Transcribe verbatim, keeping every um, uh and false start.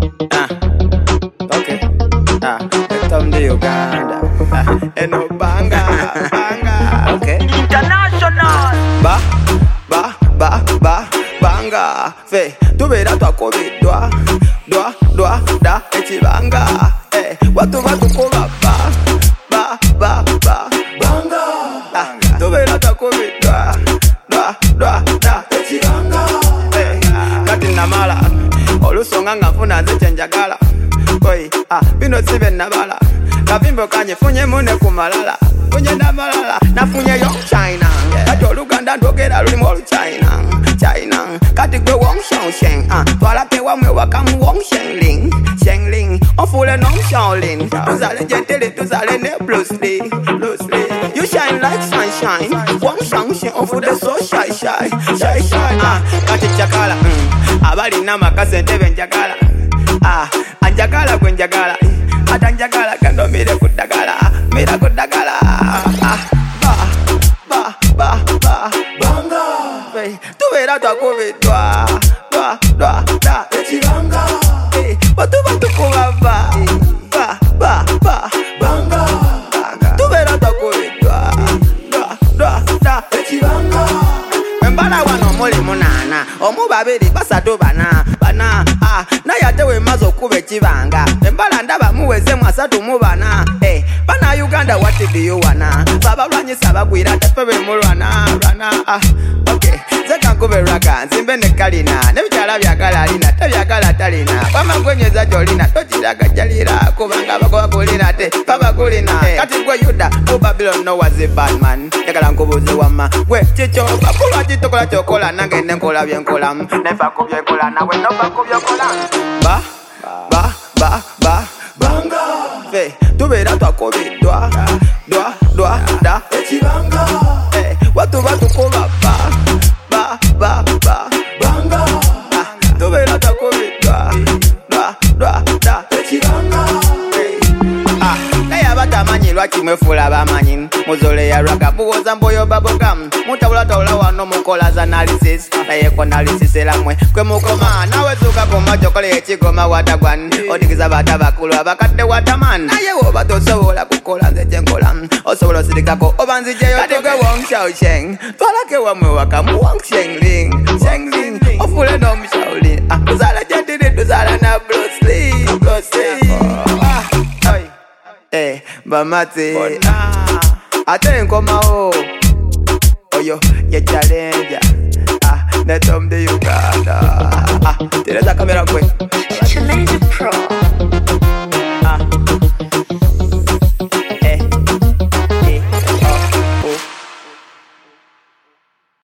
Ah, okay. Ah, from the Uganda. Ah, eno banga, banga. Okay. International. Ba, ba, ba, ba, banga. Fe, tubera twakobedwa. Dwa, dwa, da, ekibanga. Eh, watu watu koba ba, ba, ba, ba, banga. Ah, tubera twakobedwa. Dwa, dwa, da, ekibanga. Eh, kati namala. Olusonga ngafuna nze kyenjagala. Oi, ah, bino sibe nabala. Kavimbo kanye funye mune kumalala. Funye namalala, nafunye yo China. Kati oluganda ndogera lulimu olu China. China, kati gwe wong shong sheng. Ah, twala ke wamwe wakamu wong sheng ling. Sheng ling, ofule nong shaolin. Tuzale gentele, tuzale ne Bruce Lee. Bruce Lee. You shine like sunshine. Wong shong sheng, ofule so shy shy. Shy shy. Ah, kati chakala. Mm. Abali na makasente benjagala. Ah, anjagala kwenjagala. Atanjagala kando mire kudagala. Mira kudagala. Ah, ba, ba, ba, ba, banga. Hey, tu verás tu akubitwa. Dwa, dwa, da, echibanga. Hey, batu batu kubaba. Ba, ba, ba, banga. Tu verás tu akubitwa. Dwa, dwa, da, echibanga. Mbala wano muli munana. Omu babiri basatu bana. Bana, ah, na yatewe mazo kube chibanga. Mbala ndaba muweze mwasatu mubana. Eh, bana Uganda wati biyo wana. Baba lwanyi saba kwira tepebe mulwana. Rana, ah, okay. Zeka nkube raga, nzimbe ne kalina. Nebichala byagala alina, tebyagala talina. Bama kwenyeza jolina, tochiraga jalira. Kubanga bako bakulina te, baba kulina. Eh, kati kwe Yuda, u Babylon no was a bad man. Yakala nkubuzi wama. Gwe, chicho, bakulwa chitokola chokola. Nange nenkola byenkola. Nefa kubyekola, nawe nofa kubyekola. Ba, ba, ba, ba, banga. Fe, tubera twakobedwa. Dwa, dwa, da, echibanga. Eh, watu watu koba ba, ba, ba, ba, banga. Ah, tubera twakobedwa. Dwa, dwa, da, echibanga. Ah, kaya batamanyi lwaki mwefula bamanyi. Muzole ya raga buwoza mboyo babogam. Mutawula tawula wano mukola za analysis. Naye kwa analysis elamwe kwe mukoma. Nawe zuka koma chokole echigoma watagwan. Odikiza bata bakulu abakadde wataman. Naye woba tosobola kukola nze kyenkola. Osobola osirikako oba nzijeyo kati gwe wong shao sheng. Twalake wamwe wakamu wong sheng ling. Sheng ling, ofule nom shaolin. Ah, tuzala jentile tuzala na Bruce Lee. Bruce Lee. Ah, oi. Eh, bamate. Ate nkoma o. Oyo, ye challenge. Ah, netom de Uganda. Ah, tereza kamera kwe.